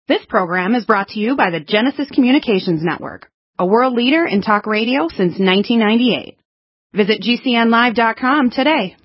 This program is brought to you by the Genesis Communications Network, a world leader in talk radio since 1998. Visit GCNlive.com today.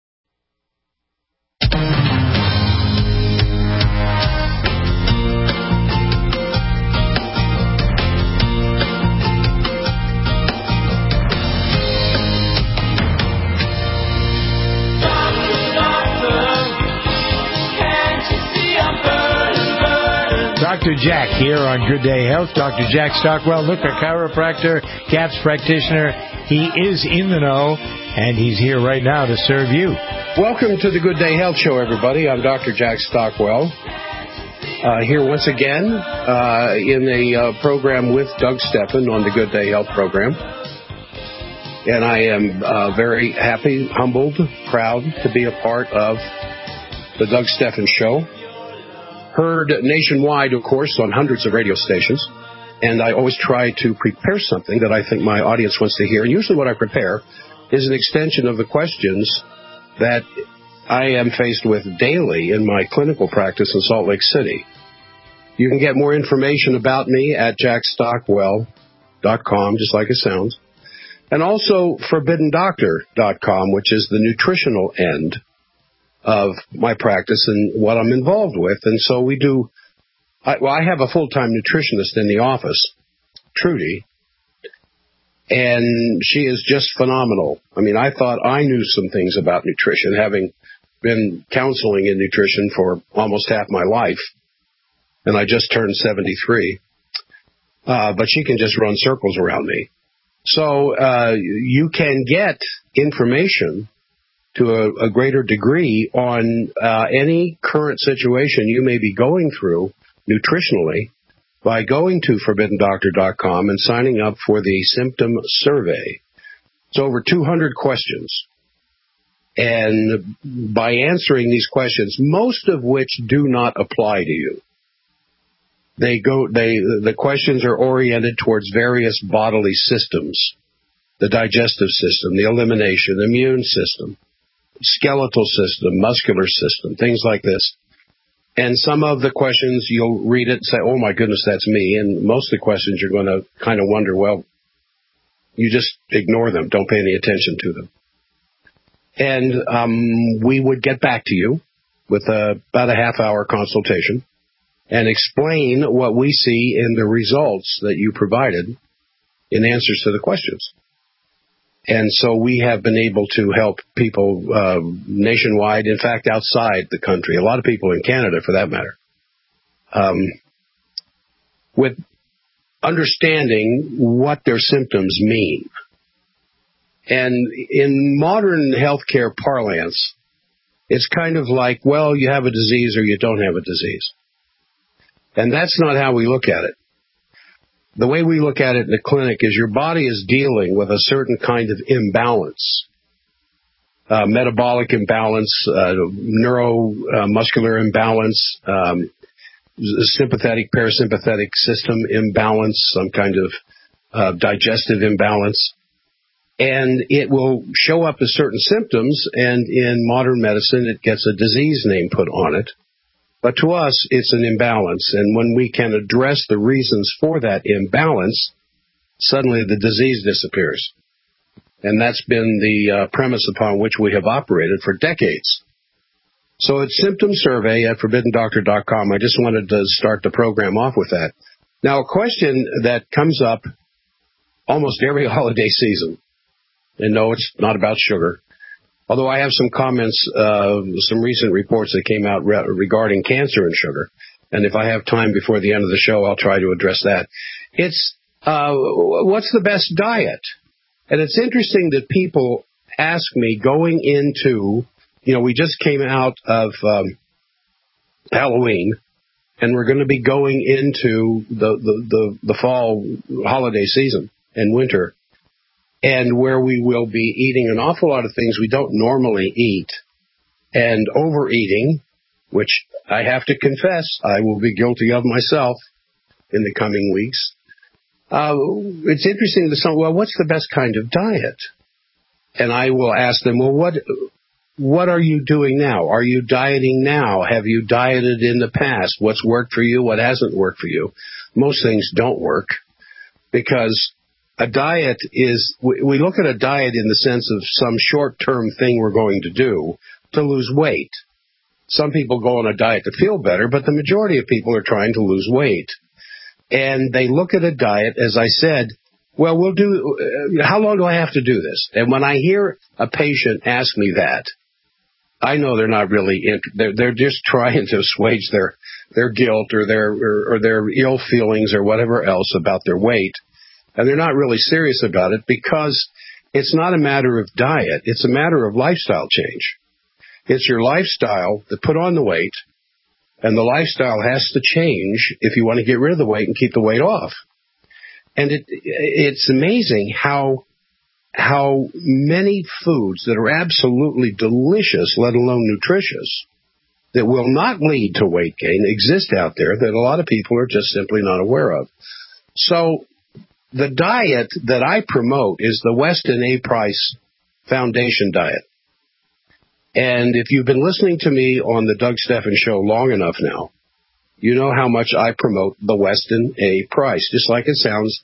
Dr. Jack here on Good Day Health. Dr. Jack Stockwell, look, a chiropractor, CAPS practitioner. He is in the know, and he's here right now to serve you. Welcome to the Good Day Health Show, everybody. I'm Dr. Jack Stockwell, here once again in a program with Doug Stephan on the Good Day Health program. And I am very happy, humbled, proud to be a part of the Doug Stephan Show. Heard nationwide, of course, on hundreds of radio stations. And I always try to prepare something that I think my audience wants to hear. And usually what I prepare is an extension of the questions that I am faced with daily in my clinical practice in Salt Lake City. You can get more information about me at jackstockwell.com, just like it sounds. And also ForbiddenDoctor.com, which is the nutritional end of my practice and what I'm involved with. And so we do, I have a full-time nutritionist in the office, Trudy, and she is just phenomenal. I mean, I thought I knew some things about nutrition, having been counseling in nutrition for almost half my life, and I just turned 73. But she can just run circles around me. So you can get information to a greater degree on any current situation you may be going through nutritionally by going to ForbiddenDoctor.com and signing up for the symptom survey. It's over 200 questions. And by answering these questions, most of which do not apply to you, the questions are oriented towards various bodily systems, the digestive system, the elimination, immune system, skeletal system, muscular system, things like this. And some of the questions, you'll read it and say, oh my goodness, that's me. And most of the questions you're going to kind of wonder, well, you just ignore them. Don't pay any attention to them. And we would get back to you with about a half-hour consultation and explain what we see in the results that you provided in answers to the questions. And so we have been able to help people nationwide, in fact, outside the country, a lot of people in Canada, for that matter, with understanding what their symptoms mean. And in modern healthcare parlance, it's kind of like, well, you have a disease or you don't have a disease. And that's not how we look at it. The way we look at it in the clinic is your body is dealing with a certain kind of imbalance, metabolic imbalance, neuromuscular imbalance, sympathetic, parasympathetic system imbalance, some kind of digestive imbalance. And it will show up as certain symptoms, and in modern medicine, it gets a disease name put on it. But to us, it's an imbalance, and when we can address the reasons for that imbalance, suddenly the disease disappears. And that's been the premise upon which we have operated for decades. So it's Symptom Survey at ForbiddenDoctor.com. I just wanted to start the program off with that. Now, a question that comes up almost every holiday season, and no, it's not about sugar, although I have some comments, some recent reports that came out regarding cancer and sugar. And if I have time before the end of the show, I'll try to address that. It's, what's the best diet? And it's interesting that people ask me going into, we just came out of Halloween, and we're going to be going into the fall holiday season and winter, and where we will be eating an awful lot of things we don't normally eat, and overeating, which I have to confess I will be guilty of myself in the coming weeks. It's interesting to say, well, what's the best kind of diet? And I will ask them, well, what are you doing now? Are you dieting now? Have you dieted in the past? What's worked for you? What hasn't worked for you? Most things don't work because a diet is, we look at a diet in the sense of some short-term thing we're going to do to lose weight. Some people go on a diet to feel better, but the majority of people are trying to lose weight. And they look at a diet, as I said, well, we'll do, how long do I have to do this? And when I hear a patient ask me that, I know they're not really, they're just trying to assuage their guilt or their ill feelings or whatever else about their weight. And they're not really serious about it because it's not a matter of diet. It's a matter of lifestyle change. It's your lifestyle that put on the weight, and the lifestyle has to change if you want to get rid of the weight and keep the weight off. And it's amazing how many foods that are absolutely delicious, let alone nutritious, that will not lead to weight gain exist out there that a lot of people are just simply not aware of. So the diet that I promote is the Weston A. Price Foundation diet. And if you've been listening to me on the Doug Stephan Show long enough now, you know how much I promote the Weston A. Price, just like it sounds,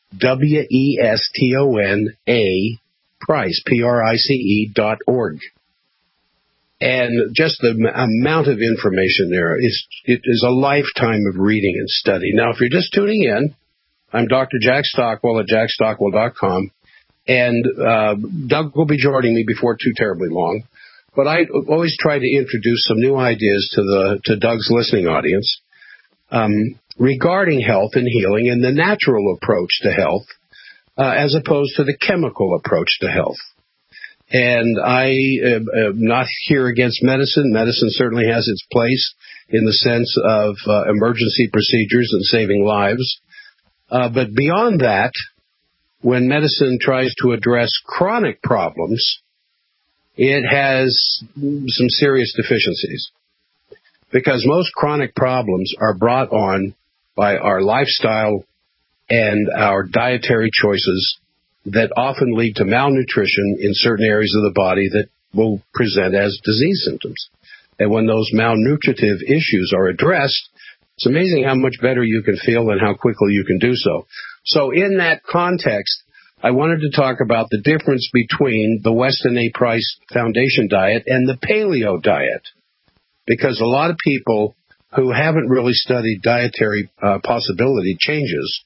WESTONA Price, PRICE.org. And just the amount of information there it is a lifetime of reading and study. Now, if you're just tuning in, I'm Dr. Jack Stockwell at jackstockwell.com, and Doug will be joining me before too terribly long. But I always try to introduce some new ideas to Doug's listening audience regarding health and healing and the natural approach to health as opposed to the chemical approach to health. And I am not here against medicine. Medicine certainly has its place in the sense of emergency procedures and saving lives. But beyond that, when medicine tries to address chronic problems, it has some serious deficiencies because most chronic problems are brought on by our lifestyle and our dietary choices that often lead to malnutrition in certain areas of the body that will present as disease symptoms. And when those malnutritive issues are addressed, it's amazing how much better you can feel and how quickly you can do so. So in that context, I wanted to talk about the difference between the Weston A. Price Foundation diet and the paleo diet, because a lot of people who haven't really studied dietary possibilities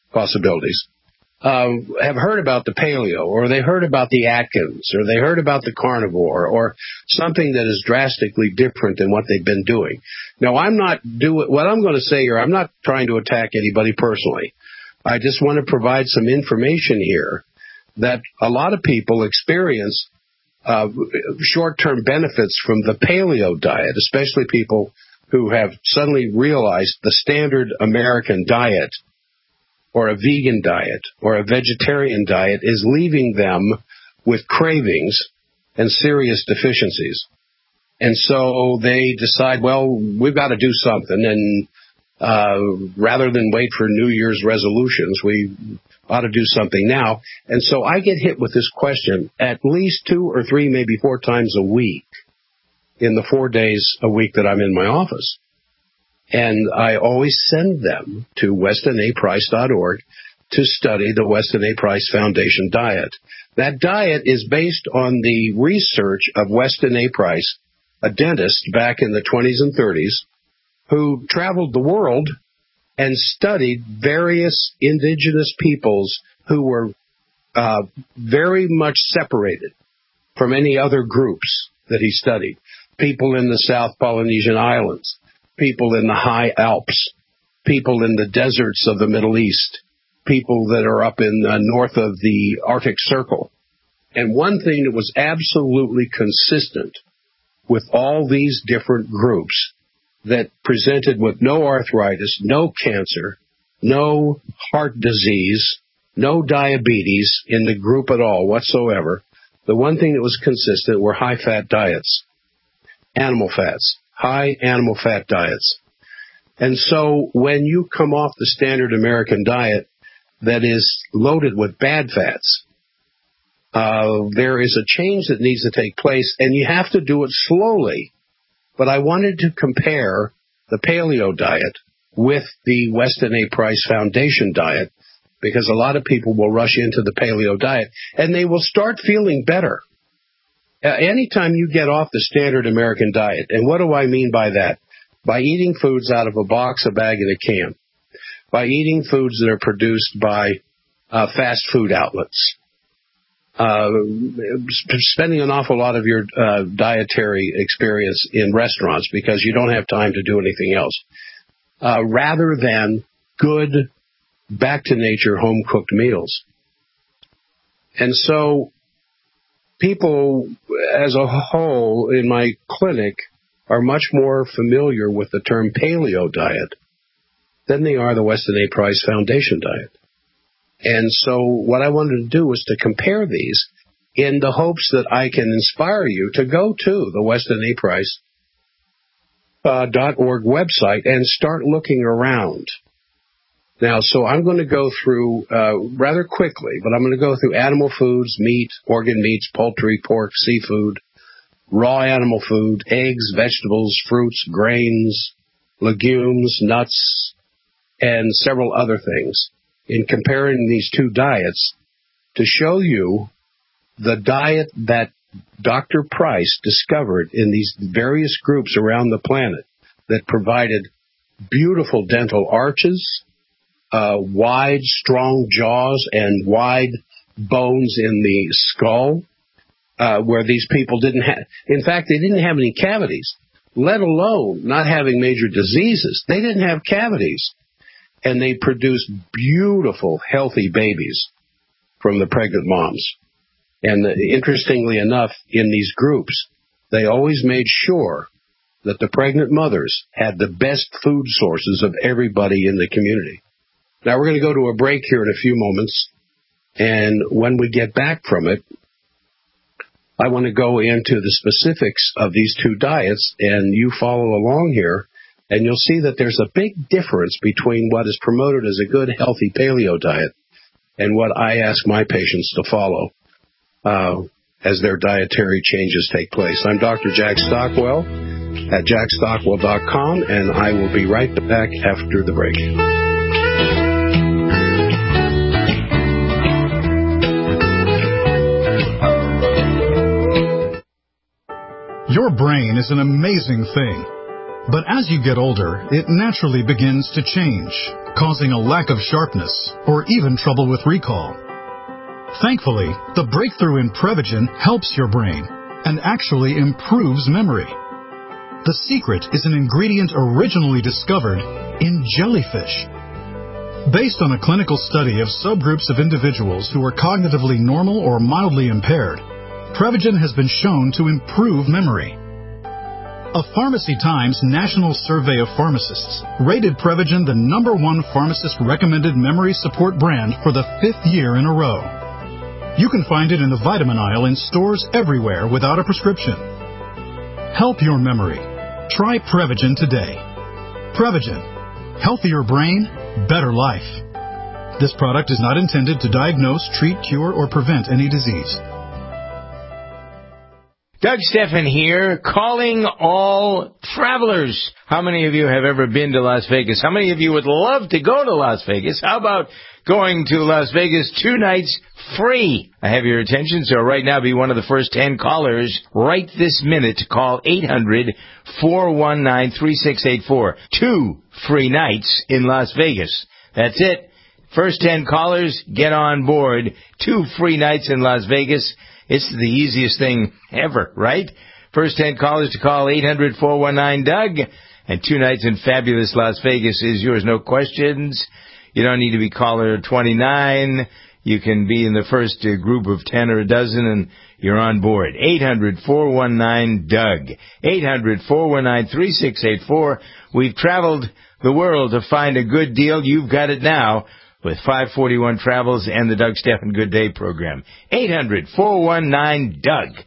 have heard about the paleo, or they heard about the Atkins, or they heard about the carnivore, or something that is drastically different than what they've been doing. Now, what I'm going to say here, I'm not trying to attack anybody personally. I just want to provide some information here that a lot of people experience short-term benefits from the paleo diet, especially people who have suddenly realized the standard American diet or a vegan diet or a vegetarian diet is leaving them with cravings and serious deficiencies. And so they decide, well, we've got to do something, and rather than wait for New Year's resolutions, we ought to do something now. And so I get hit with this question at least 2 or 3, maybe 4 times a week in the 4 days a week that I'm in my office. And I always send them to WestonAPrice.org to study the Weston A. Price Foundation diet. That diet is based on the research of Weston A. Price, a dentist back in the 20s and 30s, who traveled the world and studied various indigenous peoples who were very much separated from any other groups that he studied. People in the South Polynesian Islands, people in the high Alps, people in the deserts of the Middle East, people that are up in north of the Arctic Circle. And one thing that was absolutely consistent with all these different groups that presented with no arthritis, no cancer, no heart disease, no diabetes in the group at all whatsoever, the one thing that was consistent were high-fat diets, animal fats, high animal fat diets. And so when you come off the standard American diet that is loaded with bad fats, there is a change that needs to take place, and you have to do it slowly. But I wanted to compare the paleo diet with the Weston A. Price Foundation diet, because a lot of people will rush into the paleo diet, and they will start feeling better. Anytime you get off the standard American diet, and what do I mean by that? By eating foods out of a box, a bag, and a can. By eating foods that are produced by fast food outlets. Spending an awful lot of your dietary experience in restaurants because you don't have time to do anything else. Rather than good, back-to-nature, home-cooked meals. And so people as a whole in my clinic are much more familiar with the term paleo diet than they are the Weston A. Price Foundation diet. And so what I wanted to do was to compare these in the hopes that I can inspire you to go to the Weston A. Price .org website and start looking around. Now, so I'm going to go through rather quickly, but I'm going to go through animal foods, meat, organ meats, poultry, pork, seafood, raw animal food, eggs, vegetables, fruits, grains, legumes, nuts, and several other things in comparing these two diets to show you the diet that Dr. Price discovered in these various groups around the planet that provided beautiful dental arches, wide, strong jaws, and wide bones in the skull, where these people didn't have, in fact, they didn't have any cavities, let alone not having major diseases. They didn't have cavities. And they produced beautiful, healthy babies from the pregnant moms. And interestingly enough, in these groups, they always made sure that the pregnant mothers had the best food sources of everybody in the community. Now, we're going to go to a break here in a few moments. And when we get back from it, I want to go into the specifics of these two diets, and you follow along here. And you'll see that there's a big difference between what is promoted as a good, healthy paleo diet and what I ask my patients to follow as their dietary changes take place. I'm Dr. Jack Stockwell at jackstockwell.com, and I will be right back after the break. Your brain is an amazing thing. But as you get older, it naturally begins to change, causing a lack of sharpness or even trouble with recall. Thankfully, the breakthrough in Prevagen helps your brain and actually improves memory. The secret is an ingredient originally discovered in jellyfish. Based on a clinical study of subgroups of individuals who are cognitively normal or mildly impaired, Prevagen has been shown to improve memory. A Pharmacy Times National Survey of Pharmacists rated Prevagen the #1 pharmacist-recommended memory support brand for the 5th year in a row. You can find it in the vitamin aisle in stores everywhere without a prescription. Help your memory. Try Prevagen today. Prevagen. Healthier brain, better life. This product is not intended to diagnose, treat, cure, or prevent any disease. Doug Stephan here, calling all travelers. How many of you have ever been to Las Vegas? How many of you would love to go to Las Vegas? How about going to Las Vegas 2 nights free? I have your attention, so right now be one of the first 10 callers right this minute to call 800-419-3684. 2 free nights in Las Vegas. That's it. First 10 callers, get on board. 2 free nights in Las Vegas. It's the easiest thing ever, right? First 10 callers to call 800-419-DOUG. And 2 nights in fabulous Las Vegas is yours, no questions. You don't need to be caller 29. You can be in the first group of 10 or a dozen, and you're on board. 800-419-DOUG. 800-419-3684. We've traveled the world to find a good deal. You've got it now with 541 Travels and the Doug Stephan Good Day program. 800-419-DOUG.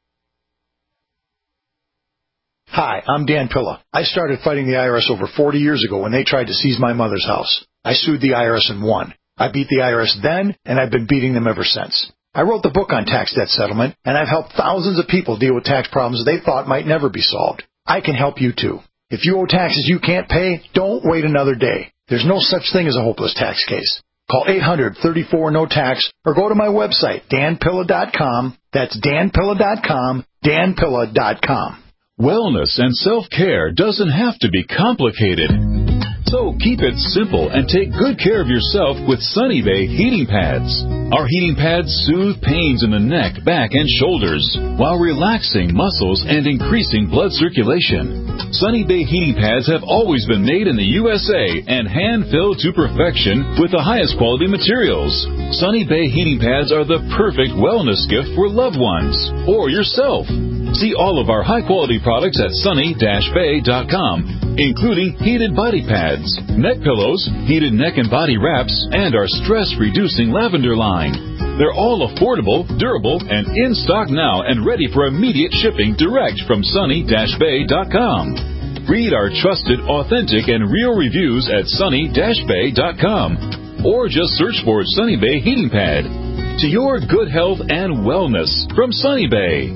Hi, I'm Dan Pilla. I started fighting the IRS over 40 years ago when they tried to seize my mother's house. I sued the IRS and won. I beat the IRS then, and I've been beating them ever since. I wrote the book on tax debt settlement, and I've helped thousands of people deal with tax problems they thought might never be solved. I can help you too. If you owe taxes you can't pay, don't wait another day. There's no such thing as a hopeless tax case. Call 800-34-NO-TAX or go to my website, danpilla.com. That's danpilla.com, danpilla.com. Wellness and self-care doesn't have to be complicated. So keep it simple and take good care of yourself with Sunny Bay heating pads. Our heating pads soothe pains in the neck, back, and shoulders while relaxing muscles and increasing blood circulation. Sunny Bay heating pads have always been made in the USA and hand-filled to perfection with the highest quality materials. Sunny Bay heating pads are the perfect wellness gift for loved ones or yourself. See all of our high-quality products at sunny-bay.com, including heated body pads, neck pillows, heated neck and body wraps, and our stress-reducing lavender line. They're all affordable, durable, and in stock now and ready for immediate shipping direct from sunny-bay.com. Read our trusted, authentic, and real reviews at sunny-bay.com, or just search for Sunny Bay Heating Pad. To your good health and wellness from Sunny Bay.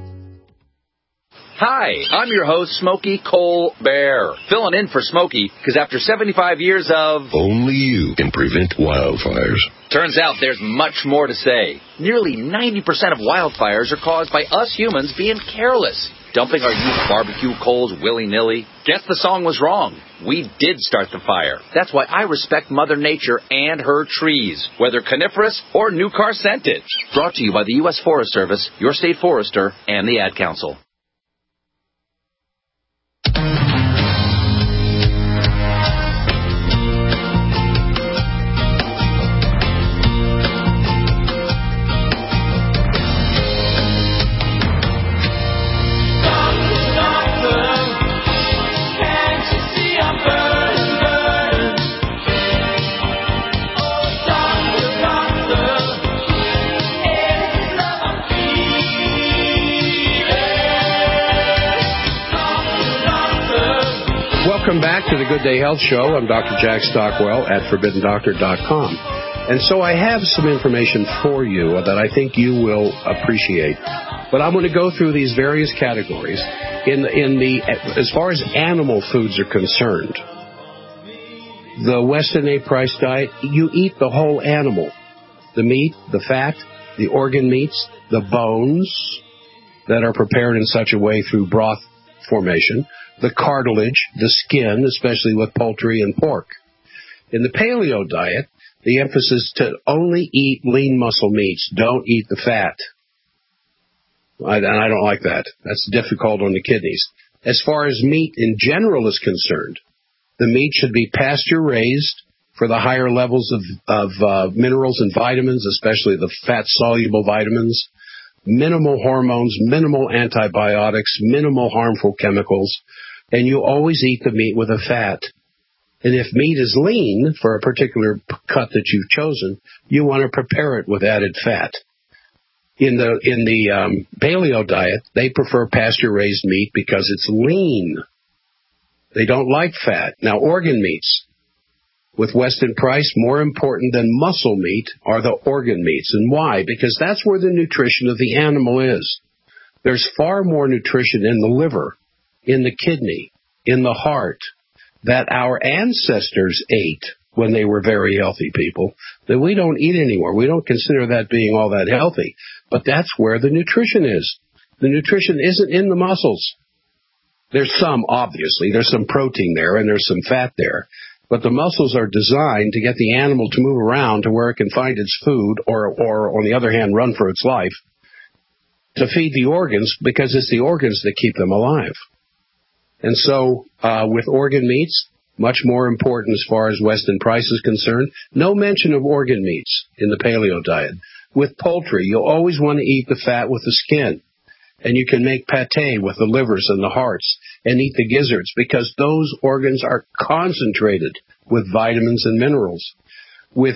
Hi, I'm your host, Smokey Colbert, filling in for Smokey because after 75 years of... Only you can prevent wildfires. Turns out there's much more to say. Nearly 90% of wildfires are caused by us humans being careless, dumping our used barbecue coals willy-nilly. Guess the song was wrong. We did start the fire. That's why I respect Mother Nature and her trees, whether coniferous or new car scented. Brought to you by the U.S. Forest Service, your state forester, and the Ad Council. Welcome back to the Good Day Health Show. I'm Dr. Jack Stockwell at ForbiddenDoctor.com. And so I have some information for you that I think you will appreciate. But I'm going to go through these various categories. As far as animal foods are concerned, the Weston A. Price diet, you eat the whole animal. The meat, the fat, the organ meats, the bones that are prepared in such a way through broth formation, the cartilage, the skin, especially with poultry and pork. In the paleo diet, the emphasis is to only eat lean muscle meats. Don't eat the fat. And I don't like that. That's difficult on the kidneys. As far as meat in general is concerned, the meat should be pasture-raised for the higher levels of minerals and vitamins, especially the fat-soluble vitamins, minimal hormones, minimal antibiotics, minimal harmful chemicals, and you always eat the meat with a fat. And if meat is lean for a particular cut that you've chosen, you want to prepare it with added fat. In the paleo diet, they prefer pasture-raised meat because it's lean. They don't like fat. Now, organ meats, with Weston Price, more important than muscle meat are the organ meats. And why? Because that's where the nutrition of the animal is. There's far more nutrition in the liver, in the kidney, in the heart, that our ancestors ate when they were very healthy people, that we don't eat anymore. We don't consider that being all that healthy. But that's where the nutrition is. The nutrition isn't in the muscles. There's some, obviously. There's some protein there and there's some fat there. But the muscles are designed to get the animal to move around to where it can find its food or on the other hand, run for its life, to feed the organs, because it's the organs that keep them alive. And so with organ meats, much more important as far as Weston Price is concerned, no mention of organ meats in the paleo diet. With poultry, you'll always want to eat the fat with the skin. And you can make pate with the livers and the hearts and eat the gizzards because those organs are concentrated with vitamins and minerals. With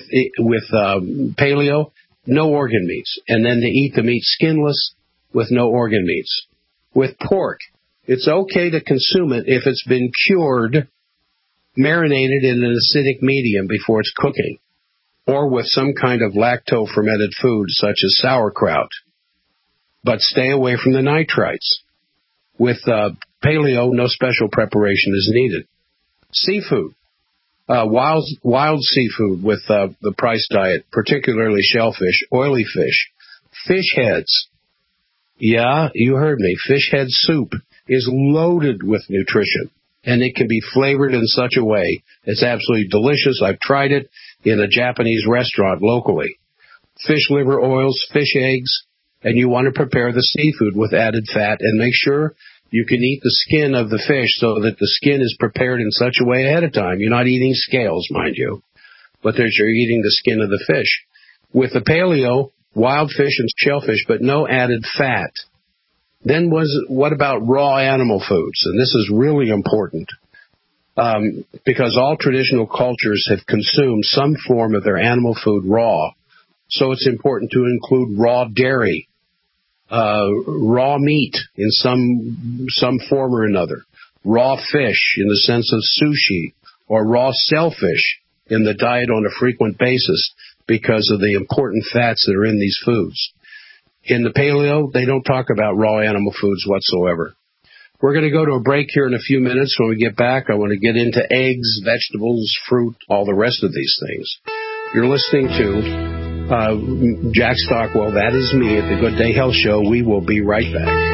paleo, no organ meats. And then to eat the meat skinless with no organ meats. With pork, it's okay to consume it if it's been cured, marinated in an acidic medium before it's cooking. or with some kind of lacto-fermented food such as sauerkraut. But stay away from the nitrites. With paleo, no special preparation is needed. Seafood. Wild seafood with the price diet, particularly shellfish, oily fish, fish heads. Yeah, you heard me. Fish head soup is loaded with nutrition, and it can be flavored in such a way it's absolutely delicious. I've tried it in a Japanese restaurant locally. Fish liver oils, fish eggs, and you want to prepare the seafood with added fat and make sure you can eat the skin of the fish so that the skin is prepared in such a way ahead of time. You're not eating scales, mind you, but you're eating the skin of the fish. With the paleo, wild fish and shellfish, but no added fat. Then what about raw animal foods? And this is really important because all traditional cultures have consumed some form of their animal food raw. So it's important to include raw dairy, raw meat in some form or another, raw fish in the sense of sushi, or raw shellfish in the diet on a frequent basis because of the important fats that are in these foods. In the paleo, they don't talk about raw animal foods whatsoever. We're going to go to a break here in a few minutes. When we get back, I want to get into eggs, vegetables, fruit, all the rest of these things. You're listening to Jack Stockwell, that is me, at the Good Day Health Show. We will be right back.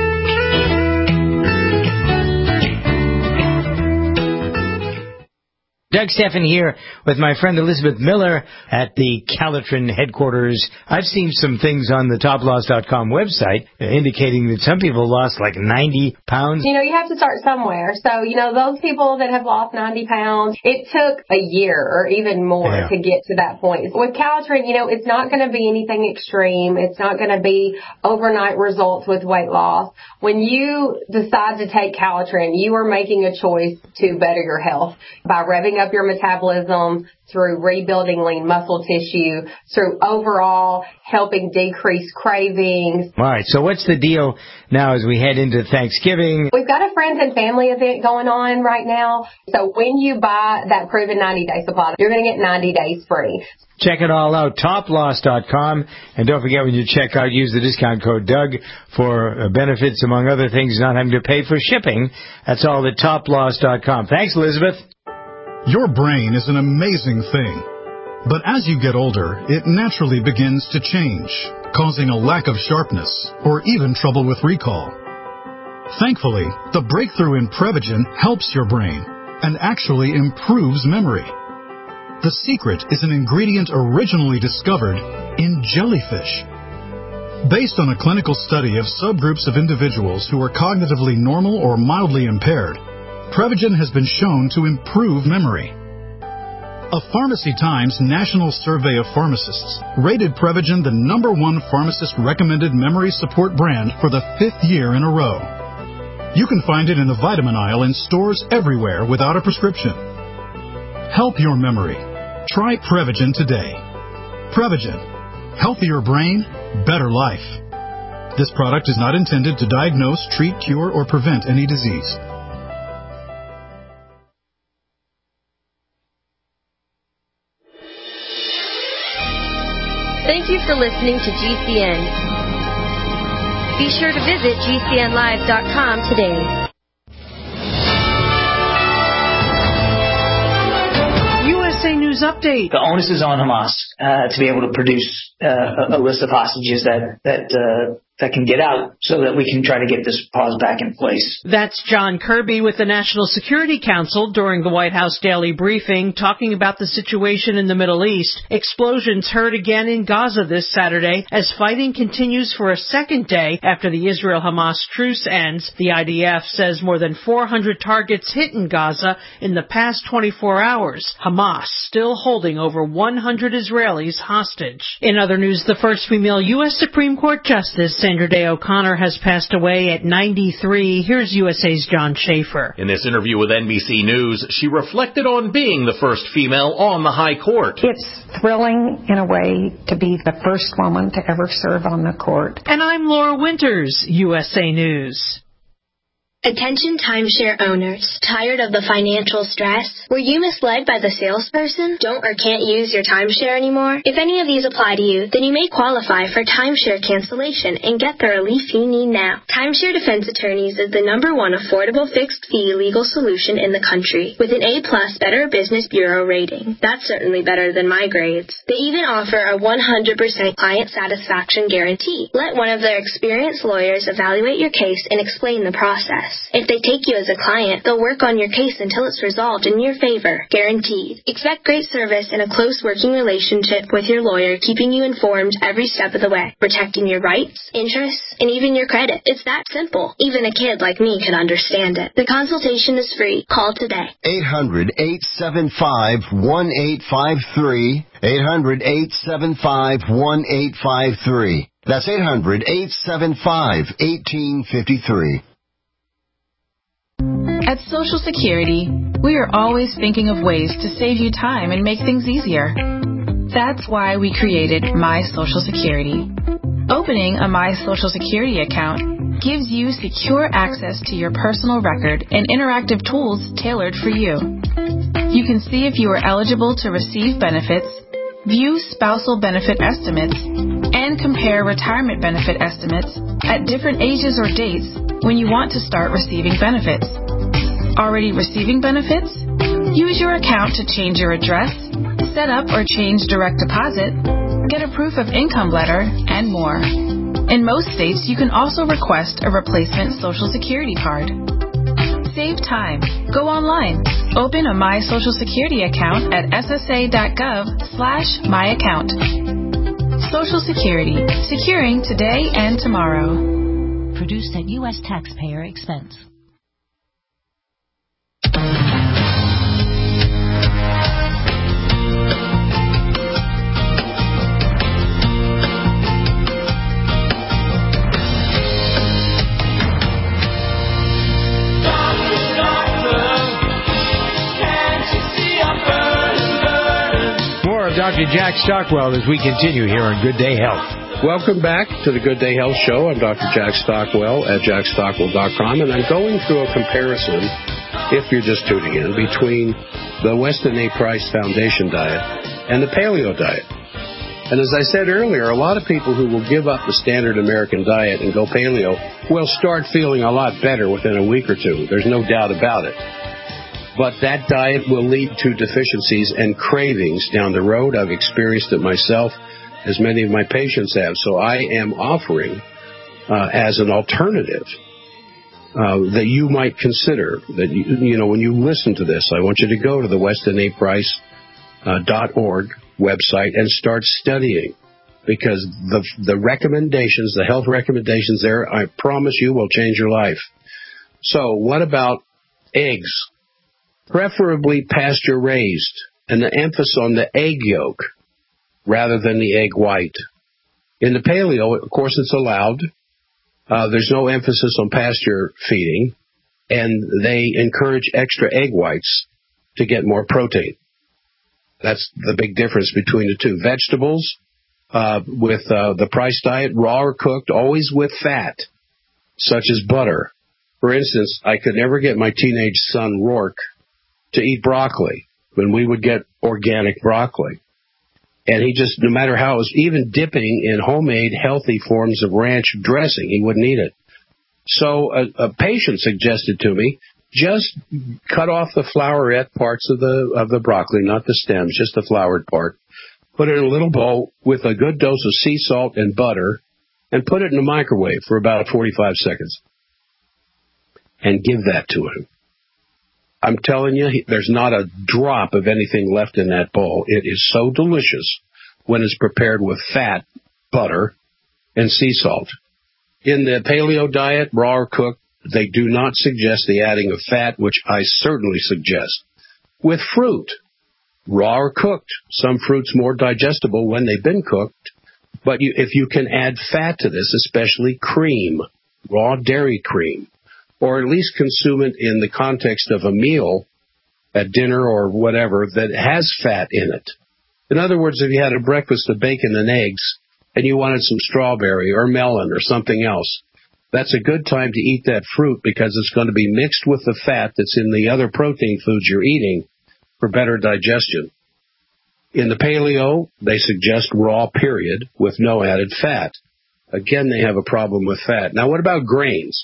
Doug Stephan here with my friend Elizabeth Miller at the Calitrin headquarters. I've seen some things on the toploss.com website indicating that some people lost like 90 pounds. You have to start somewhere. So, those people that have lost 90 pounds, it took a year or even more to get to that point. With Calitrin, it's not going to be anything extreme. It's not going to be overnight results with weight loss. When you decide to take Calitrin, you are making a choice to better your health by revving up your metabolism, through rebuilding lean muscle tissue, through overall helping decrease cravings. All right, so what's the deal now as we head into Thanksgiving? We've got a friends and family event going on right now. So when you buy that proven 90-day supply, you're going to get 90 days free. Check it all out, toploss.com. And don't forget, when you check out, use the discount code Doug for benefits, among other things, not having to pay for shipping. That's all at toploss.com. Thanks, Elizabeth. Your brain is an amazing thing. But as you get older, it naturally begins to change, causing a lack of sharpness or even trouble with recall. Thankfully, the breakthrough in Prevagen helps your brain and actually improves memory. The secret is an ingredient originally discovered in jellyfish. Based on a clinical study of subgroups of individuals who are cognitively normal or mildly impaired, Prevagen has been shown to improve memory. A Pharmacy Times national survey of pharmacists rated Prevagen the #1 pharmacist-recommended memory support brand for the 5th year in a row. You can find it in the vitamin aisle in stores everywhere without a prescription. Help your memory. Try Prevagen today. Prevagen. Healthier brain, better life. This product is not intended to diagnose, treat, cure, or prevent any disease. Thank you for listening to GCN. Be sure to visit GCNlive.com today. USA News Update. The onus is on Hamas to be able to produce a list of hostages that can get out so that we can try to get this pause back in place. That's John Kirby with the National Security Council during the White House daily briefing, talking about the situation in the Middle East. Explosions heard again in Gaza this Saturday as fighting continues for a second day after the Israel-Hamas truce ends. The IDF says more than 400 targets hit in Gaza in the past 24 hours. Hamas still holding over 100 Israelis hostage. In other news, the first female U.S. Supreme Court Justice, Sandra Day O'Connor, has passed away at 93. Here's USA's John Schaefer. In this interview with NBC News, she reflected on being the first female on the High Court. It's thrilling, in a way, to be the first woman to ever serve on the court. And I'm Laura Winters, USA News. Attention timeshare owners. Tired of the financial stress? Were you misled by the salesperson? Don't or can't use your timeshare anymore? If any of these apply to you, then you may qualify for timeshare cancellation and get the relief you need now. Timeshare Defense Attorneys is the #1 affordable fixed fee legal solution in the country with an A+ Better Business Bureau rating. That's certainly better than my grades. They even offer a 100% client satisfaction guarantee. Let one of their experienced lawyers evaluate your case and explain the process. If they take you as a client, they'll work on your case until it's resolved in your favor, guaranteed. Expect great service and a close working relationship with your lawyer, keeping you informed every step of the way, protecting your rights, interests, and even your credit. It's that simple. Even a kid like me can understand it. The consultation is free. Call today. 800-875-1853. 800-875-1853. That's 800-875-1853. At Social Security, we are always thinking of ways to save you time and make things easier. That's why we created My Social Security. Opening a My Social Security account gives you secure access to your personal record and interactive tools tailored for you. You can see if you are eligible to receive benefits, view spousal benefit estimates, and compare retirement benefit estimates at different ages or dates when you want to start receiving benefits. Already receiving benefits? Use your account to change your address, set up or change direct deposit, get a proof of income letter, and more. In most states, you can also request a replacement Social Security card. Save time. Go online. Open a My Social Security account at ssa.gov/myaccount. Social Security. Securing today and tomorrow. Produced at U.S. taxpayer expense. More of Dr. Jack Stockwell as we continue here on Good Day Health. Welcome back to the Good Day Health Show. I'm Dr. Jack Stockwell at jackstockwell.com, and I'm going through a comparison, if you're just tuning in, between the Weston A. Price Foundation diet and the paleo diet. And as I said earlier, a lot of people who will give up the standard American diet and go paleo will start feeling a lot better within a week or two. There's no doubt about it. But that diet will lead to deficiencies and cravings down the road. I've experienced it myself, as many of my patients have. So I am offering as an alternative that you might consider, that you know, when you listen to this, I want you to go to the WestonAPrice.org website and start studying, because the recommendations, the health recommendations there, I promise you, will change your life. So what about eggs? Preferably pasture-raised, and the emphasis on the egg yolk rather than the egg white. In the paleo, of course, it's allowed. There's no emphasis on pasture feeding, and they encourage extra egg whites to get more protein. That's the big difference between the two. Vegetables with the Price diet, raw or cooked, always with fat, such as butter. For instance, I could never get my teenage son, Rourke, to eat broccoli when we would get organic broccoli. And he just, no matter how it was, even dipping in homemade healthy forms of ranch dressing, he wouldn't eat it. So a patient suggested to me, just cut off the flowerette parts of the broccoli, not the stems, just the flowered part. Put it in a little bowl with a good dose of sea salt and butter, and put it in the microwave for about 45 seconds. And give that to him. I'm telling you, there's not a drop of anything left in that bowl. It is so delicious when it's prepared with fat, butter, and sea salt. In the paleo diet, raw or cooked, they do not suggest the adding of fat, which I certainly suggest. With fruit, raw or cooked, some fruits more digestible when they've been cooked, but if you can add fat to this, especially cream, raw dairy cream, or at least consume it in the context of a meal at dinner or whatever that has fat in it. In other words, if you had a breakfast of bacon and eggs and you wanted some strawberry or melon or something else, that's a good time to eat that fruit because it's going to be mixed with the fat that's in the other protein foods you're eating for better digestion. In the paleo, they suggest raw, period, with no added fat. Again, they have a problem with fat. Now, what about grains?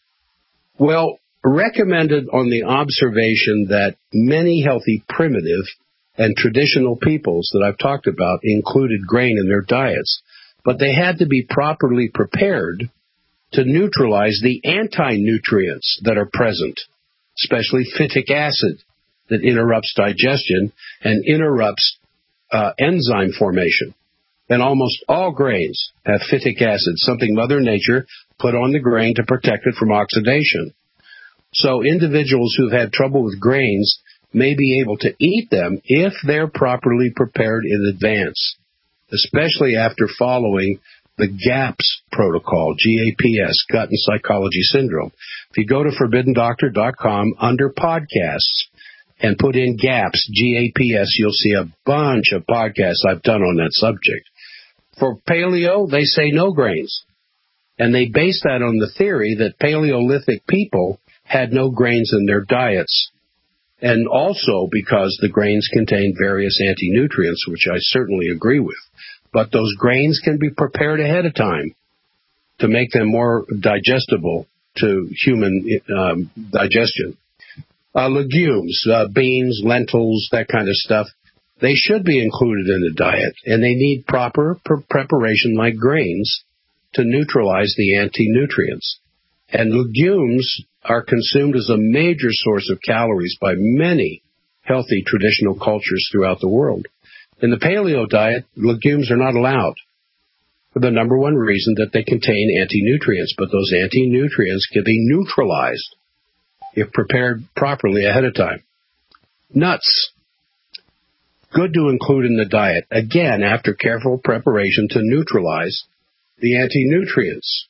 Well, recommended on the observation that many healthy primitive and traditional peoples that I've talked about included grain in their diets, but they had to be properly prepared to neutralize the anti-nutrients that are present, especially phytic acid that interrupts digestion and interrupts enzyme formation. And almost all grains have phytic acid, something Mother Nature put on the grain to protect it from oxidation. So individuals who've had trouble with grains may be able to eat them if they're properly prepared in advance, especially after following the GAPS protocol, GAPS, Gut and Psychology Syndrome. If you go to ForbiddenDoctor.com under podcasts and put in GAPS, GAPS, you'll see a bunch of podcasts I've done on that subject. For paleo, they say no grains. And they base that on the theory that Paleolithic people had no grains in their diets. And also because the grains contain various anti-nutrients, which I certainly agree with. But those grains can be prepared ahead of time to make them more digestible to human digestion. Legumes, beans, lentils, that kind of stuff, they should be included in the diet, and they need proper preparation like grains to neutralize the anti-nutrients. And legumes are consumed as a major source of calories by many healthy traditional cultures throughout the world. In the paleo diet, legumes are not allowed for the number one reason that they contain anti-nutrients, but those anti-nutrients can be neutralized if prepared properly ahead of time. Nuts, good to include in the diet, again, after careful preparation to neutralize the anti-nutrients.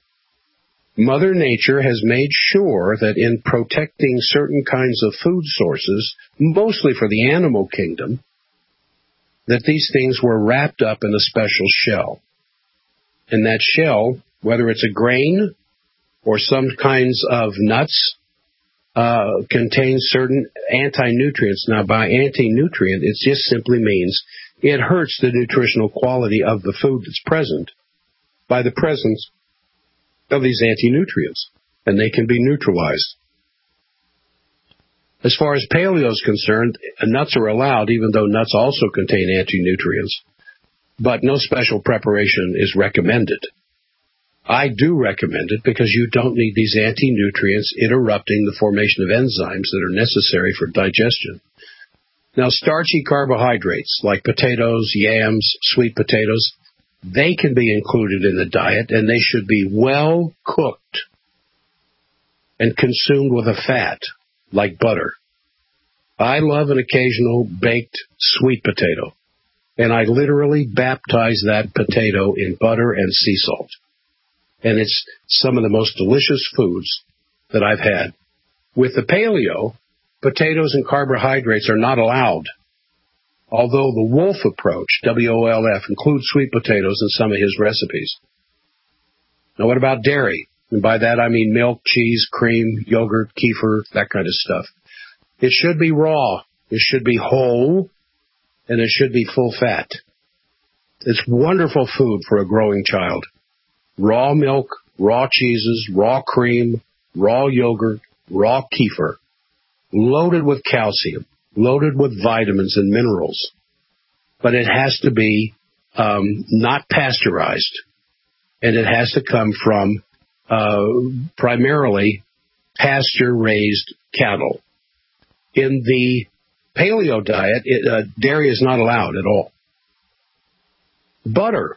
Mother Nature has made sure that in protecting certain kinds of food sources, mostly for the animal kingdom, that these things were wrapped up in a special shell. And that shell, whether it's a grain or some kinds of nuts, contains certain anti-nutrients. Now, by anti-nutrient, it just simply means it hurts the nutritional quality of the food that's present by the presence of these anti-nutrients, and they can be neutralized. As far as paleo is concerned, nuts are allowed, even though nuts also contain anti-nutrients, but no special preparation is recommended. I do recommend it because you don't need these anti-nutrients interrupting the formation of enzymes that are necessary for digestion. Now, starchy carbohydrates like potatoes, yams, sweet potatoes, they can be included in the diet, and they should be well cooked and consumed with a fat like butter. I love an occasional baked sweet potato, and I literally baptize that potato in butter and sea salt. And it's some of the most delicious foods that I've had. With the paleo, potatoes and carbohydrates are not allowed, although the Wolf approach, WOLF, includes sweet potatoes in some of his recipes. Now, what about dairy? And by that I mean milk, cheese, cream, yogurt, kefir, that kind of stuff. It should be raw, it should be whole, and it should be full fat. It's wonderful food for a growing child. Raw milk, raw cheeses, raw cream, raw yogurt, raw kefir, loaded with calcium, loaded with vitamins and minerals. But it has to be not pasteurized, and it has to come from primarily pasture-raised cattle. In the paleo diet, dairy is not allowed at all. Butter.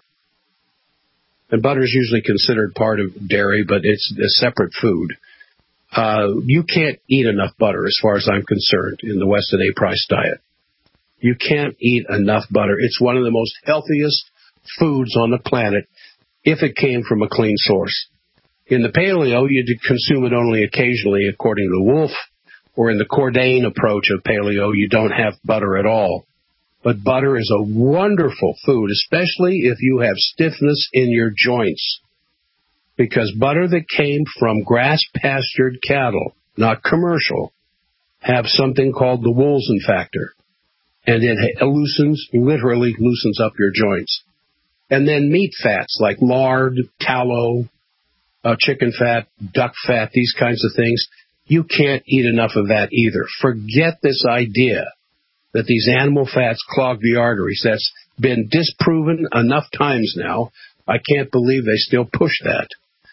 And butter is usually considered part of dairy, but it's a separate food. You can't eat enough butter, as far as I'm concerned, in the Weston A. Price diet. You can't eat enough butter. It's one of the most healthiest foods on the planet if it came from a clean source. In the paleo, you consume it only occasionally, according to Wolf, or in the Cordain approach of paleo, you don't have butter at all. But butter is a wonderful food, especially if you have stiffness in your joints. because butter that came from grass-pastured cattle, not commercial, have something called the Wolzen factor. And it literally loosens up your joints. And then meat fats like lard, tallow, chicken fat, duck fat, these kinds of things, you can't eat enough of that either. Forget this idea that these animal fats clog the arteries. That's been disproven enough times now. I can't believe they still push that.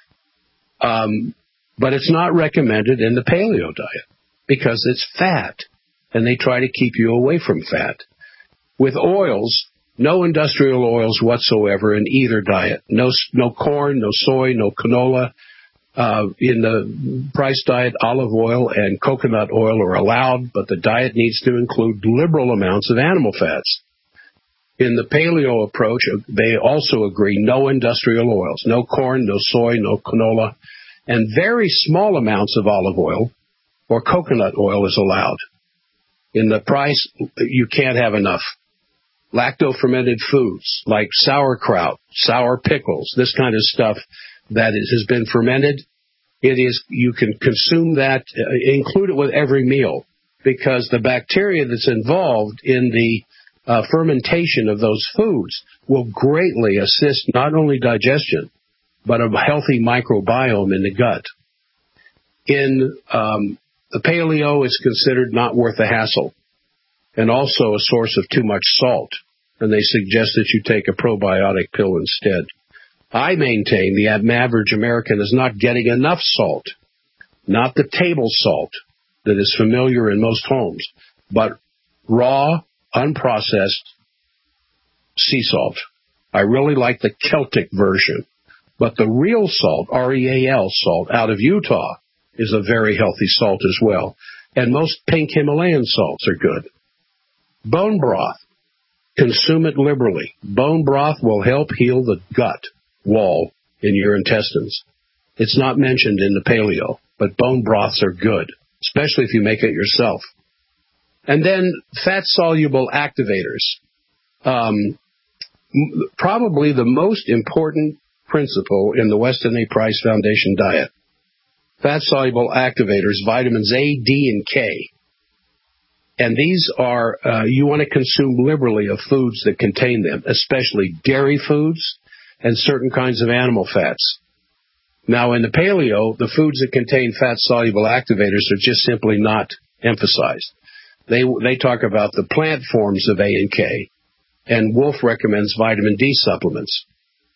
But it's not recommended in the paleo diet because it's fat, and they try to keep you away from fat. With oils, no industrial oils whatsoever in either diet. No corn, no soy, no canola. In the Price diet, olive oil and coconut oil are allowed, but the diet needs to include liberal amounts of animal fats. In the paleo approach, they also agree no industrial oils, no corn, no soy, no canola, and very small amounts of olive oil or coconut oil is allowed. In the Price, you can't have enough. Lacto-fermented foods like sauerkraut, sour pickles, this kind of stuff that has been fermented, you can consume that, include it with every meal, because the bacteria that's involved in the fermentation of those foods will greatly assist not only digestion, but a healthy microbiome in the gut. In the paleo, is considered not worth the hassle, and also a source of too much salt, and they suggest that you take a probiotic pill instead. I maintain the average American is not getting enough salt, not the table salt that is familiar in most homes, but raw, unprocessed sea salt. I really like the Celtic version, but the real salt, REAL salt, out of Utah is a very healthy salt as well, and most pink Himalayan salts are good. Bone broth, consume it liberally. Bone broth will help heal the gut wall in your intestines. It's not mentioned in the paleo, but bone broths are good, especially if you make it yourself. And then fat-soluble activators. Probably the most important principle in the Weston A. Price Foundation diet. Fat-soluble activators, vitamins A, D, and K. And these are, you want to consume liberally of foods that contain them, especially dairy foods and certain kinds of animal fats. Now, in the paleo, the foods that contain fat-soluble activators are just simply not emphasized. They talk about the plant forms of A and K, and Wolf recommends vitamin D supplements.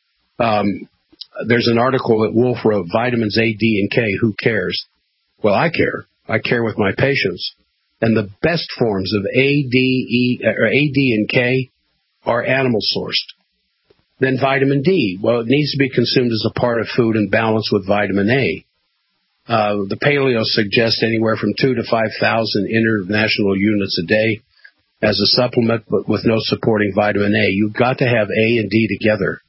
There's an article that Wolf wrote, Vitamins A, D, and K, who cares? Well, I care. I care with my patients. And the best forms of A, D, and K are animal sourced. Then vitamin D. Well, it needs to be consumed as a part of food in balance with vitamin A. The paleo suggests anywhere from 2,000 to 5,000 international units a day as a supplement, but with no supporting vitamin A. You've got to have A and D together.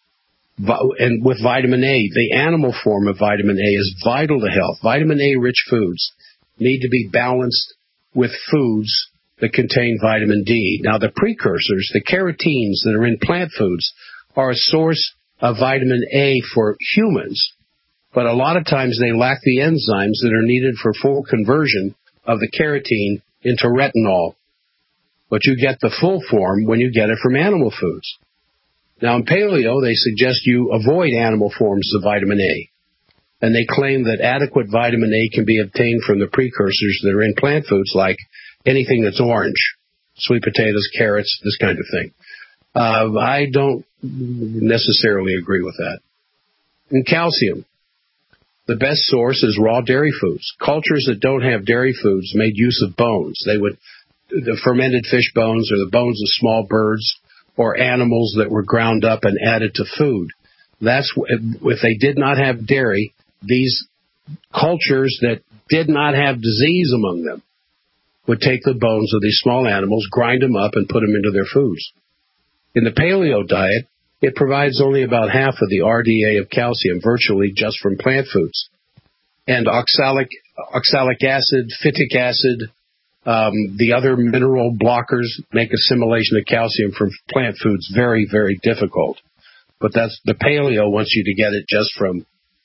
And with vitamin A, the animal form of vitamin A is vital to health. Vitamin A-rich foods need to be balanced with foods that contain vitamin D. Now, the precursors, the carotenes that are in plant foods, are a source of vitamin A for humans, but a lot of times they lack the enzymes that are needed for full conversion of the carotene into retinol. But you get the full form when you get it from animal foods. Now, in paleo, they suggest you avoid animal forms of vitamin A, and they claim that adequate vitamin A can be obtained from the precursors that are in plant foods, like anything that's orange, sweet potatoes, carrots, this kind of thing. I don't necessarily agree with that. And calcium. The best source is raw dairy foods. Cultures that don't have dairy foods made use of bones. The fermented fish bones or the bones of small birds or animals that were ground up and added to food. That's if they did not have dairy, these cultures that did not have disease among them would take the bones of these small animals, grind them up, and put them into their foods. In the paleo diet, it provides only about half of the RDA of calcium, virtually just from plant foods. And oxalic acid, phytic acid, the other mineral blockers make assimilation of calcium from plant foods very, very difficult. But that's the paleo wants you to get it just from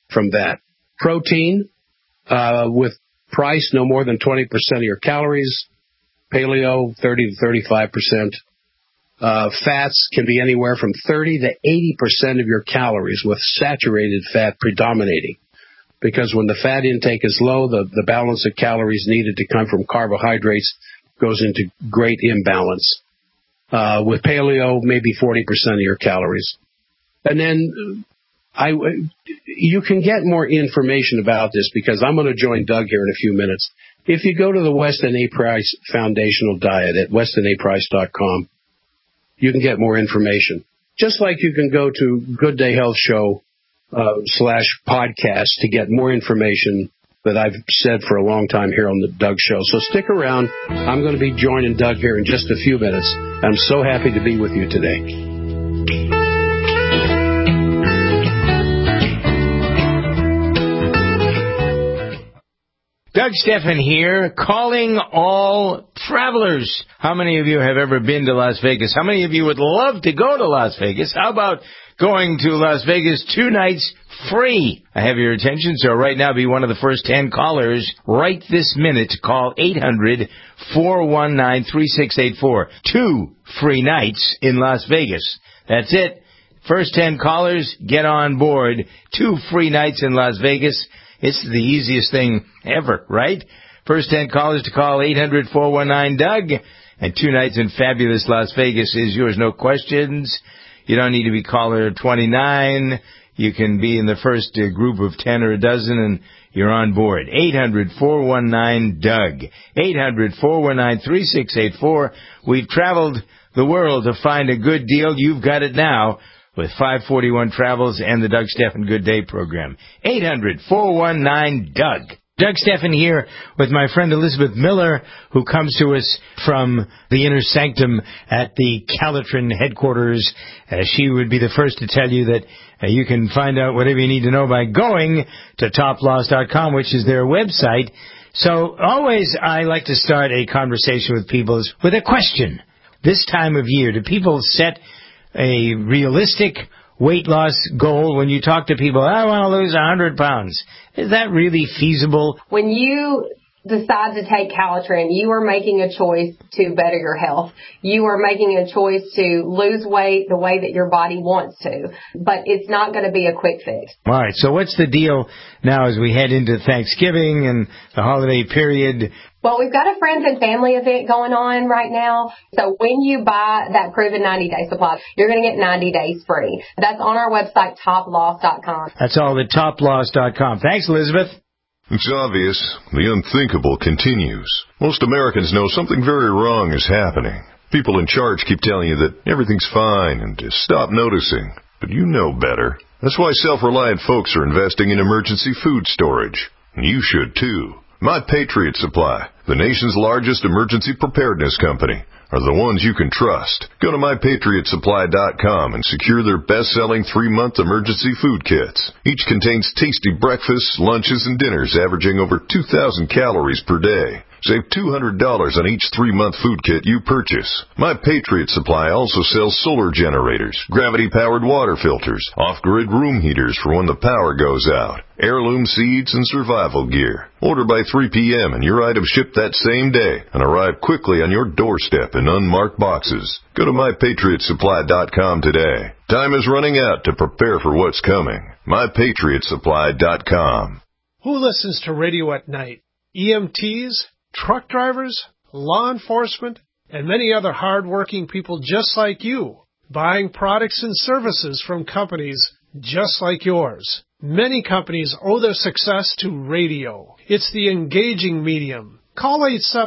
from that. Protein, with price no more than 20% of your calories. Paleo, 30 to 35%. Fats can be anywhere from 30 to 80% of your calories, with saturated fat predominating. Because when the fat intake is low, the balance of calories needed to come from carbohydrates goes into great imbalance. With paleo, maybe 40% of your calories. And then you can get more information about this, because I'm going to join Doug here in a few minutes. If you go to the Weston A. Price Foundational Diet at westonaprice.com, you can get more information. Just like you can go to Good Day Health Show /podcast to get more information that I've said for a long time here on the Doug Show. So stick around. I'm going to be joining Doug here in just a few minutes. I'm so happy to be with you today. Doug Steffen here, calling all travelers. How many of you have ever been to Las Vegas? How many of you would love to go to Las Vegas? How about going to Las Vegas 2 nights free? I have your attention, so right now be one of the first 10 callers right this minute. Call 800-419-3684. 2 free nights in Las Vegas. That's it. First 10 callers, get on board. 2 free nights in Las Vegas. It's the easiest thing ever, right? First 10 callers to call 800-419-DOUG. And 2 nights in fabulous Las Vegas is yours, no questions. You don't need to be caller 29. You can be in the first group of 10 or a dozen, and you're on board. 800-419-DOUG. 800-419-3684. We've traveled the world to find a good deal. You've got it now with 541 Travels and the Doug Steffen Good Day program. 800-419-DOUG. Doug Steffen here with my friend Elizabeth Miller, who comes to us from the inner sanctum at the Calitrin headquarters. She would be the first to tell you that you can find out whatever you need to know by going to toploss.com, which is their website. So always I like to start a conversation with people with a question. This time of year, do people set a realistic weight loss goal when you talk to people? I want to lose 100 pounds. Is that really feasible? When you decide to take Calitrin, you are making a choice to better your health. You are making a choice to lose weight the way that your body wants to. But it's not going to be a quick fix. All right. So what's the deal now as we head into Thanksgiving and the holiday period? Well, we've got a friends and family event going on right now. So when you buy that proven 90-day supply, you're going to get 90 days free. That's on our website, toploss.com. That's all at toploss.com. Thanks, Elizabeth. It's obvious. The unthinkable continues. Most Americans know something very wrong is happening. People in charge keep telling you that everything's fine and to stop noticing. But you know better. That's why self-reliant folks are investing in emergency food storage. And you should, too. My Patriot Supply, the nation's largest emergency preparedness company, are the ones you can trust. Go to MyPatriotSupply.com and secure their best-selling 3-month emergency food kits. Each contains tasty breakfasts, lunches, and dinners averaging over 2,000 calories per day. Save $200 on each 3-month food kit you purchase. My Patriot Supply also sells solar generators, gravity-powered water filters, off-grid room heaters for when the power goes out, heirloom seeds, and survival gear. Order by 3 p.m. and your items ship that same day and arrive quickly on your doorstep in unmarked boxes. Go to MyPatriotSupply.com today. Time is running out to prepare for what's coming. MyPatriotSupply.com. Who listens to radio at night? EMTs? Truck drivers, law enforcement, and many other hard-working people just like you, buying products and services from companies just like yours. Many companies owe their success to radio. It's the engaging medium. Call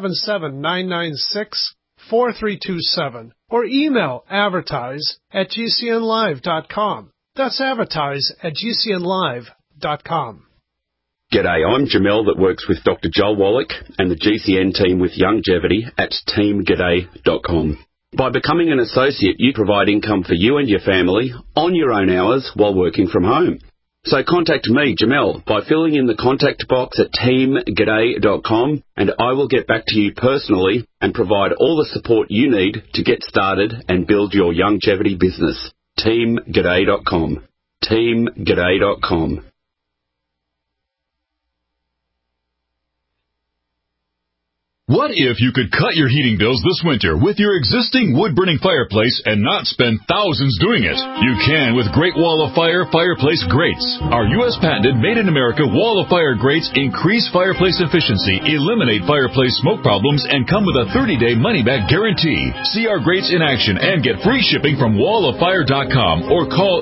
877-996-4327 or email advertise@gcnlive.com. That's advertise@gcnlive.com. G'day, I'm Jamel that works with Dr. Joel Wallach and the GCN team with Longevity at teamg'day.com. By becoming an associate, you provide income for you and your family on your own hours while working from home. So contact me, Jamel, by filling in the contact box at teamg'day.com and I will get back to you personally and provide all the support you need to get started and build your longevity business. teamg'day.com. teamg'day.com. What if you could cut your heating bills this winter with your existing wood-burning fireplace and not spend thousands doing it? You can with Great Wall of Fire fireplace grates. Our U.S. patented made-in-America Wall of Fire grates increase fireplace efficiency, eliminate fireplace smoke problems, and come with a 30-day money-back guarantee. See our grates in action and get free shipping from walloffire.com or call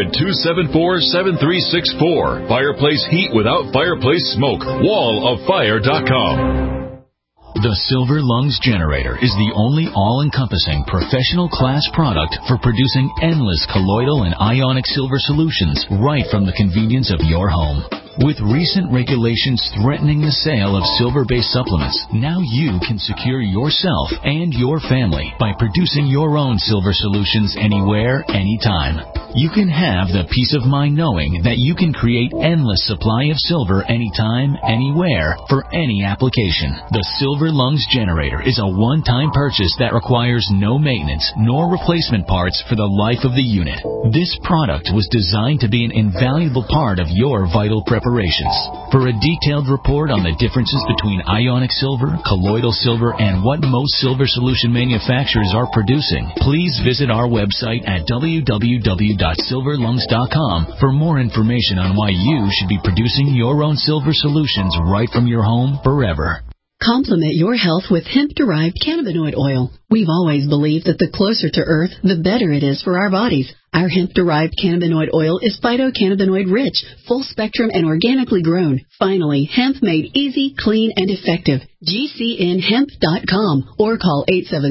800-274-7364. Fireplace heat without fireplace smoke. walloffire.com. The Silver Lungs Generator is the only all-encompassing professional class product for producing endless colloidal and ionic silver solutions right from the convenience of your home. With recent regulations threatening the sale of silver-based supplements, now you can secure yourself and your family by producing your own silver solutions anywhere, anytime. You can have the peace of mind knowing that you can create endless supply of silver anytime, anywhere, for any application. The Silver Lungs Generator is a one-time purchase that requires no maintenance nor replacement parts for the life of the unit. This product was designed to be an invaluable part of your vital preparations. For a detailed report on the differences between ionic silver, colloidal silver, and what most silver solution manufacturers are producing, please visit our website at www.silverlungs.com for more information on why you should be producing your own silver solutions right from your home forever. Complement your health with hemp-derived cannabinoid oil. We've always believed that the closer to Earth, the better it is for our bodies. Our hemp-derived cannabinoid oil is phytocannabinoid-rich, full-spectrum, and organically grown. Finally, hemp made easy, clean, and effective. GCNhemp.com or call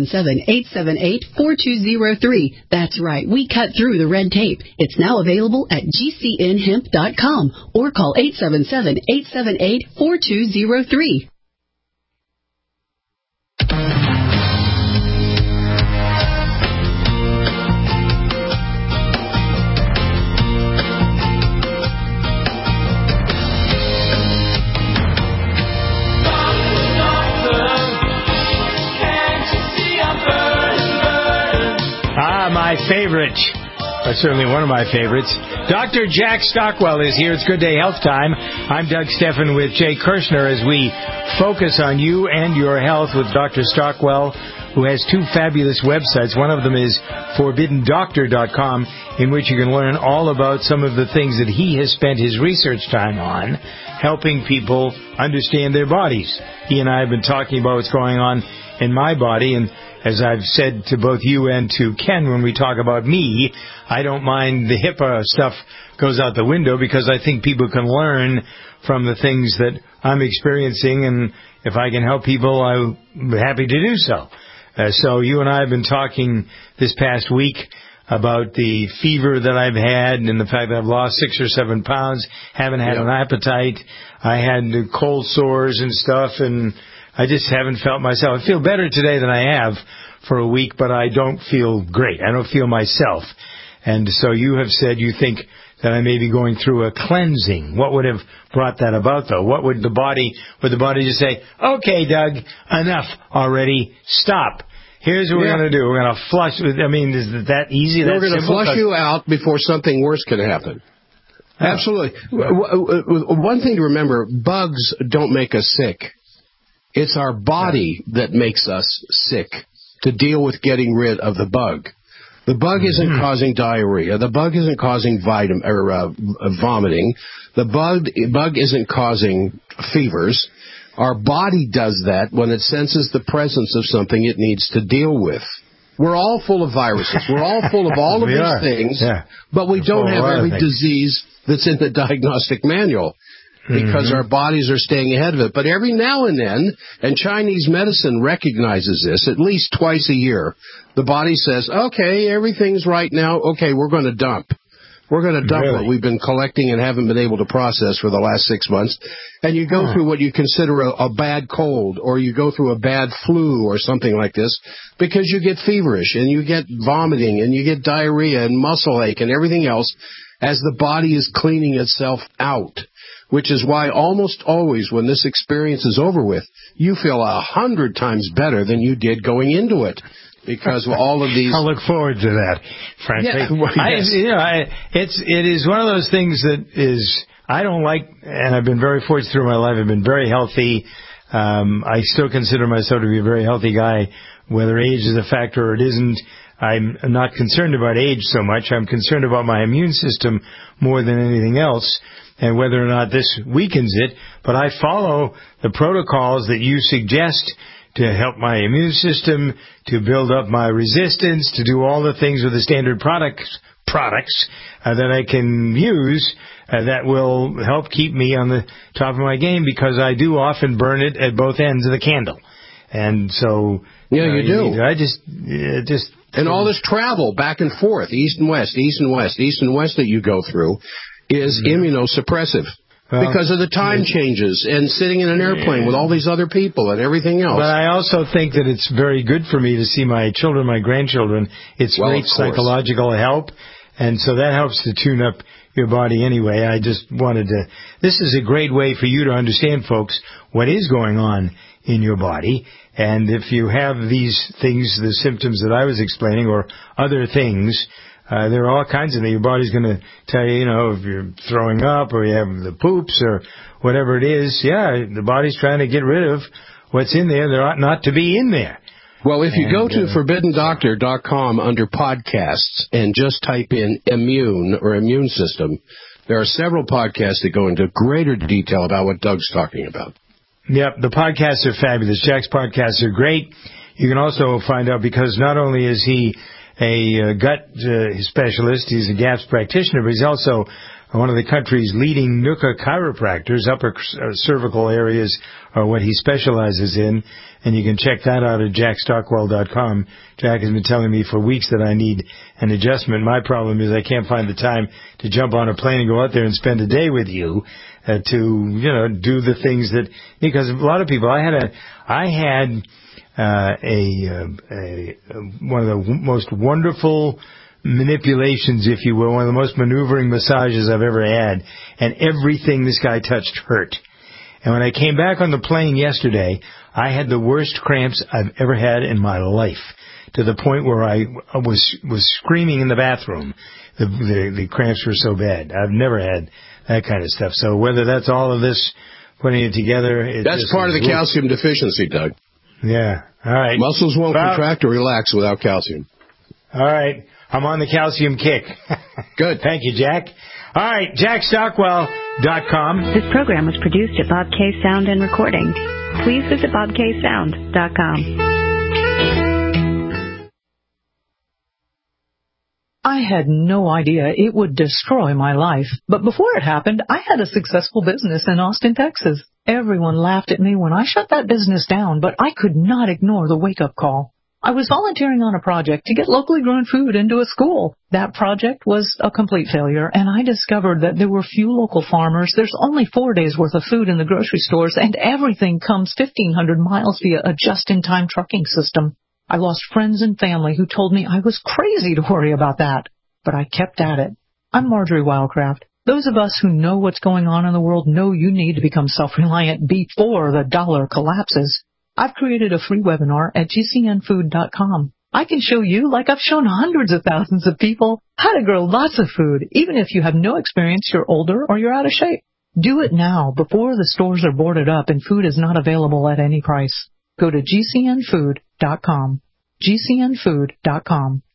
877-878-4203. That's right, we cut through the red tape. It's now available at GCNhemp.com or call 877-878-4203. My favorite, or certainly one of my favorites, Dr. Jack Stockwell is here. It's Good Day Health Time. I'm Doug Steffen with Jay Kirshner as we focus on you and your health with Dr. Stockwell, who has two fabulous websites. One of them is ForbiddenDoctor.com, in which you can learn all about some of the things that he has spent his research time on, helping people understand their bodies. He and I have been talking about what's going on in my body, and as I've said to both you and to Ken when we talk about me, I don't mind the HIPAA stuff goes out the window because I think people can learn from the things that I'm experiencing, and if I can help people, I'm happy to do so. So you and I have been talking this past week about the fever that I've had and the fact that I've lost 6 or 7 pounds, haven't had an appetite. I had cold sores and stuff, and I just haven't felt myself. I feel better today than I have for a week, but I don't feel great. I don't feel myself. And so you have said you think that I may be going through a cleansing. What would have brought that about, though? What would the body just say, okay, Doug, enough already, stop. Here's what we're going to do. We're going to flush. I mean, is it that easy? We're going to flush you out before something worse can happen. Absolutely. One thing to remember, bugs don't make us sick. It's our body that makes us sick to deal with getting rid of the bug. The bug isn't causing diarrhea. The bug isn't causing vomiting. The bug isn't causing fevers. Our body does that when it senses the presence of something it needs to deal with. We're all full of viruses. We're all full of all of these things, but we don't have every disease that's in the diagnostic manual, because our bodies are staying ahead of it. But every now and then, and Chinese medicine recognizes this, at least twice a year, the body says, okay, everything's right now. Okay, we're going to dump. We're going to dump what we've been collecting and haven't been able to process for the last 6 months. And you go through what you consider a bad cold, or you go through a bad flu or something like this, because you get feverish and you get vomiting and you get diarrhea and muscle ache and everything else as the body is cleaning itself out. Which is why almost always when this experience is over with, you feel 100 times better than you did going into it. Because of all of these... I'll look forward to that, frankly. Yeah, well, yes. It is one of those things that is... I don't like... And I've been very fortunate through my life. I've been very healthy. I still consider myself to be a very healthy guy, whether age is a factor or it isn't. I'm not concerned about age so much. I'm concerned about my immune system more than anything else, and whether or not this weakens it. But I follow the protocols that you suggest to help my immune system, to build up my resistance, to do all the things with the standard products that I can use that will help keep me on the top of my game, because I do often burn it at both ends of the candle. And so... Yeah, you do. I just... And all this travel back and forth, east and west that you go through is immunosuppressive. Because of the time changes and sitting in an airplane with all these other people and everything else. But I also think that it's very good for me to see my children, my grandchildren. It's great psychological help, and so that helps to tune up your body anyway. I just wanted to... This is a great way for you to understand, folks, what is going on in your body. And if you have these things, the symptoms that I was explaining, or other things... there are all kinds of things. Your body's going to tell you, if you're throwing up or you have the poops or whatever it is. Yeah, the body's trying to get rid of what's in there that ought not to be in there. Well, if you go to ForbiddenDoctor.com under podcasts and just type in immune or immune system, there are several podcasts that go into greater detail about what Doug's talking about. Yep, the podcasts are fabulous. Jack's podcasts are great. You can also find out, because not only is he a gut specialist, he's a GAPS practitioner, but he's also one of the country's leading NUCA chiropractors. Upper cervical areas are what he specializes in, and you can check that out at jackstockwell.com. Jack has been telling me for weeks that I need an adjustment. My problem is I can't find the time to jump on a plane and go out there and spend a day with you to do the things that, because a lot of people, I had one of the most wonderful manipulations, if you will, one of the most maneuvering massages I've ever had, and everything this guy touched hurt. And when I came back on the plane yesterday, I had the worst cramps I've ever had in my life, to the point where I was screaming in the bathroom. The cramps were so bad. I've never had that kind of stuff. So whether that's all of this, putting it together... That's part of the calcium deficiency, Doug. Yeah. All right. Muscles won't contract or relax without calcium. All right. I'm on the calcium kick. Good. Thank you, Jack. All right. JackStockwell.com. This program was produced at Bob K Sound and Recording. Please visit BobKSound.com. I had no idea it would destroy my life. But before it happened, I had a successful business in Austin, Texas. Everyone laughed at me when I shut that business down, but I could not ignore the wake-up call. I was volunteering on a project to get locally grown food into a school. That project was a complete failure, and I discovered that there were few local farmers. There's only 4 days' worth of food in the grocery stores, and everything comes 1,500 miles via a just-in-time trucking system. I lost friends and family who told me I was crazy to worry about that, but I kept at it. I'm Marjorie Wildcraft. Those of us who know what's going on in the world know you need to become self-reliant before the dollar collapses. I've created a free webinar at gcnfood.com. I can show you, like I've shown hundreds of thousands of people, how to grow lots of food, even if you have no experience, you're older, or you're out of shape. Do it now, before the stores are boarded up and food is not available at any price. Go to gcnfood.com. gcnfood.com.